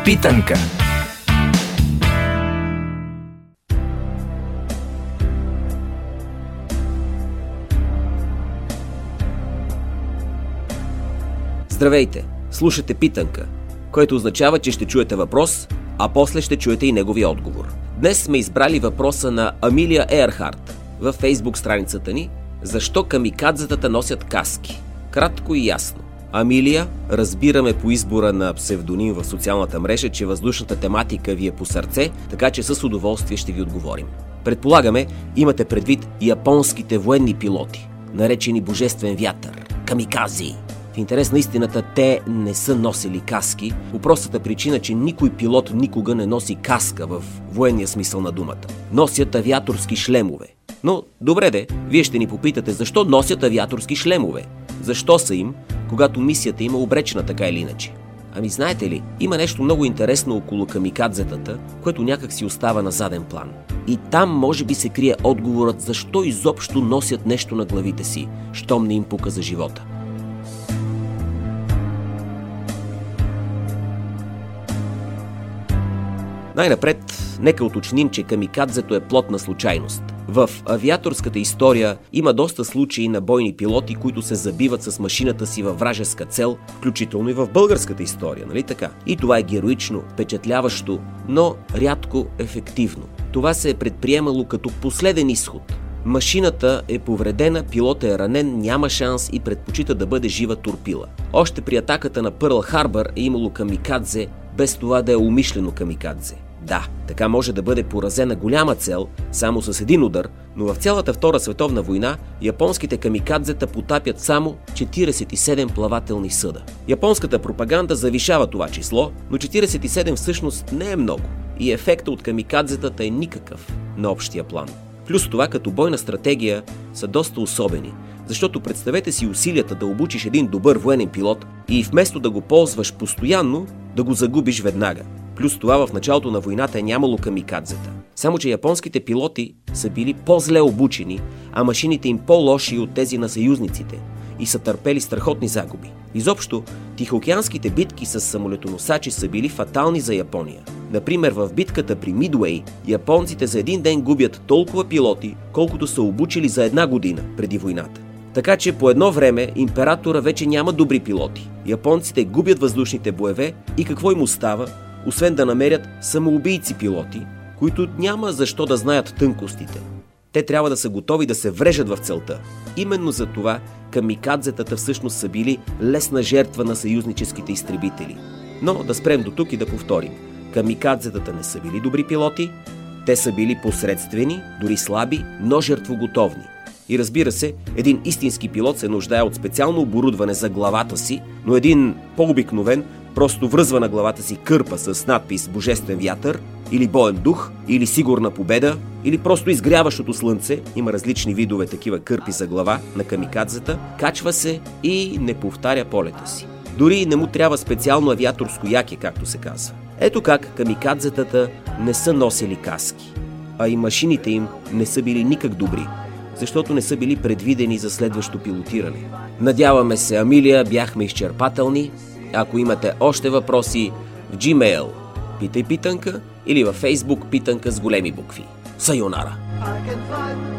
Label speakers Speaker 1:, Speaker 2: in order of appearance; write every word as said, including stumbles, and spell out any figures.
Speaker 1: Питанка.
Speaker 2: Здравейте! Слушате Питанка, което означава, че ще чуете въпрос, а после ще чуете и неговия отговор. Днес сме избрали въпроса на Амилия Ерхарт във Фейсбук страницата ни «Защо камикадзетата носят каски?» Кратко и ясно. Амилия, разбираме по избора на псевдоним в социалната мрежа, че въздушната тематика ви е по сърце, така че с удоволствие ще ви отговорим. Предполагаме, имате предвид японските военни пилоти, наречени Божествен вятър, камикази. В интерес на истината, те не са носили каски, по простата причина, че никой пилот никога не носи каска в военния смисъл на думата. Носят авиаторски шлемове. Но, добре де, вие ще ни попитате, защо носят авиаторски шлемове? Защо са им, когато мисията им е обречена така или иначе? Ами знаете ли, има нещо много интересно около камикадзетата, което някак си остава на заден план. И там може би се крие отговорът защо изобщо носят нещо на главите си, щом не им пука за живота. Най-напред, нека уточним, че камикадзето е плод на случайност. В авиаторската история има доста случаи на бойни пилоти, които се забиват с машината си във вражеска цел, включително и в българската история, нали така? И това е героично, впечатляващо, но рядко ефективно. Това се е предприемало като последен изход. Машината е повредена, пилотът е ранен, няма шанс и предпочита да бъде жива турпила. Още при атаката на Пърл Харбър е имало камикадзе, без това да е умишлено камикадзе. Да, така може да бъде поразена голяма цел, само с един удар, но в цялата Втора световна война японските камикадзета потапят само четиридесет и седем плавателни съда. Японската пропаганда завишава това число, но четиридесет и седем всъщност не е много и ефектът от камикадзетата е никакъв на общия план. Плюс това, като бойна стратегия, са доста особени, защото представете си усилията да обучиш един добър военен пилот и вместо да го ползваш постоянно, да го загубиш веднага. Плюс това в началото на войната е нямало камикадзета. Само че японските пилоти са били по-зле обучени, а машините им по-лоши от тези на съюзниците и са търпели страхотни загуби. Изобщо, тихоокеанските битки с самолетоносачи са били фатални за Япония. Например, в битката при Мидуей, японците за един ден губят толкова пилоти, колкото са обучили за една година преди войната. Така че по едно време императора вече няма добри пилоти. Японците губят въздушните боеве и какво им остава, освен да намерят самоубийци пилоти, които няма защо да знаят тънкостите. Те трябва да са готови да се врежат в целта. Именно за това камикадзетата всъщност са били лесна жертва на съюзническите изтребители. Но да спрем до тук и да повторим. Камикадзетата не са били добри пилоти, те са били посредствени, дори слаби, но жертвоготовни. И разбира се, един истински пилот се нуждае от специално оборудване за главата си, но един по-обикновен просто връзва на главата си кърпа с надпис Божествен вятър, или боен дух, или сигурна победа, или просто изгряващото слънце, има различни видове такива кърпи за глава на камикадзета, качва се и не повтаря полета си. Дори не му трябва специално авиаторско яке, както се казва. Ето как камикадзетата не са носили каски, а и машините им не са били никак добри, защото не са били предвидени за следващо пилотиране. Надяваме се, Амилия, бяхме изчерпателни. Ако имате още въпроси, в Gmail Питай Питанка или във Facebook Питанка с големи букви. Сайонара!